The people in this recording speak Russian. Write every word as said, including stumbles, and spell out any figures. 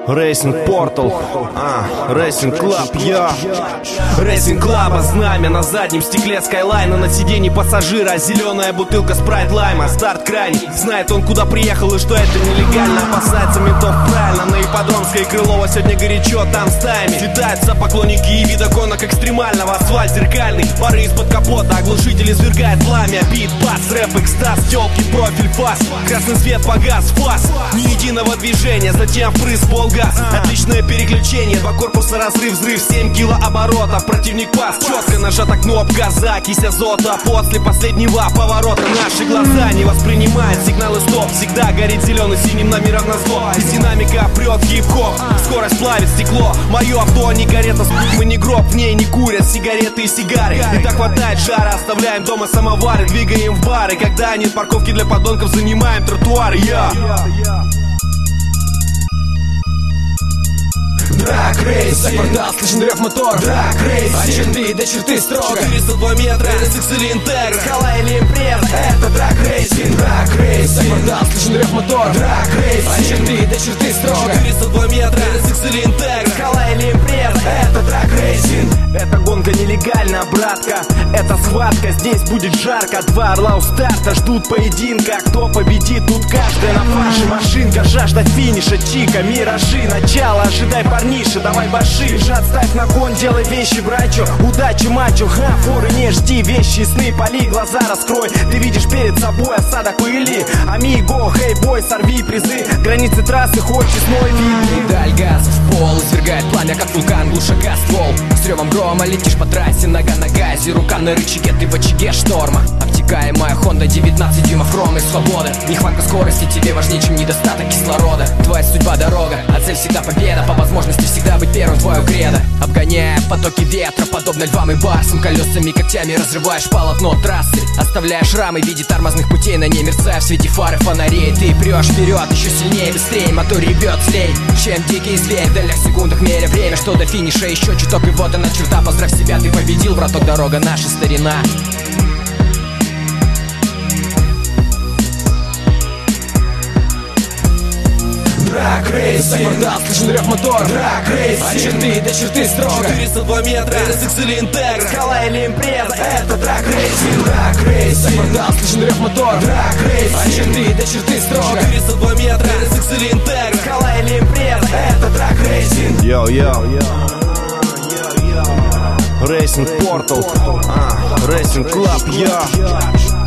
Racing Portal, а, Racing Club, я Racing Club, знамя на заднем стекле Скайлайна, на сиденье пассажира зеленая бутылка спрайт лайма. Старт крайний, знает он, куда приехал и что это нелегально. Опасается ментов правильно, на ипподромской Крылова сегодня горячо, там стаями слетаются поклонники и видоконок экстремального. Асфальт зеркальный, пары из-под капота, оглушитель извергает пламя. Бит, бас, рэп, экстаз, тёлки, профиль, фас. Красный свет погас, фас, ни единого движения, затем впрыск, полгаз. Отличное переключение, два корпуса, разрыв, взрыв, семь килооборотов. Противник пас, четко нажата кнопка газа, кись азота. После последнего поворота наши глаза не воспринимают сигналы стоп. Всегда горит зеленый синим номером на зло. Из динамика прет хип-хоп, скорость плавит стекло. Мое авто не карета, мы не гроб, в ней не курят сигареты и сигары. И так хватает жара, оставляем дома самовары, двигаем в бары. Когда нет парковки для подонков, занимаем тротуары. Я Драг рейсинг, за квартал слышен рев мотор. Драг рейсинг, от черты до черты строго. четыреста два метра, эр эс икс или Интегра, Скала или импреза, это драг рейсинг. Драг рейсинг, за квартал слышен рев мотор. Драг рейсинг, от черты до черты строго. четыреста два метра, эр эс икс или Интегра, Скала или импреза, это драг рейсинг. эта гонка нелегальна, братка, это схватка, здесь будет жарко. Два орла у старта ждут поединка, кто победит, тут каждая на фарше машинка. Жажда финиша, чика, миражи, начало, ожидай парниша, давай баши. Бежат, ставь на кон, делай вещи, брачо, удачи, мачо, ха, форы не жди, вещи, сны, поли, глаза раскрой. Ты видишь перед собой осадок пыли, амиго, хей, бой, сорви призы, границы трассы, хоть честной вид. Даль газ в пол, извергает пламя, как вулкан, глушака ствол. С ревом грома летишь по трассе, нога на газе, рука на рычаге, ты в очаге шторма. Обтекаемая Honda, девятнадцать дюймов хромы свободы. Нехватка скорости тебе важнее, чем недостаток кислорода. Твоя судьба дорога, а цель всегда победа. По возможности всегда быть первым, твое кредо. Обгоняя потоки ветра, подобно львам и барсам, колесами, когтями разрываешь полотно трассы. Оставляешь рамы в виде тормозных путей, на ней мерцая в свете фары фонарей. Ты прешь вперед, еще сильнее, быстрее, мотор ревет злей, чем дикий зверь. В долях секундах меря время, что до финиша еще чуток, и вот она черта. Поздравь себя, ты победил, браток, дорога наша старина. Драг рейсинг, за квартал слышен рев мотор. Драг рейсинг, от черты до черты строго. четыреста два метра, эр эс икс или Интегра, Скала или импреза, это драг рейсинг. Драг рейсинг, за квартал слышен рев мотор. Драг рейсинг, от черты до черты строго. четыреста два метра, эр эс икс или Интегра, Скала или импреза, это драг рейсинг. Йо-йо, Racing Portal, а, Racing Club, я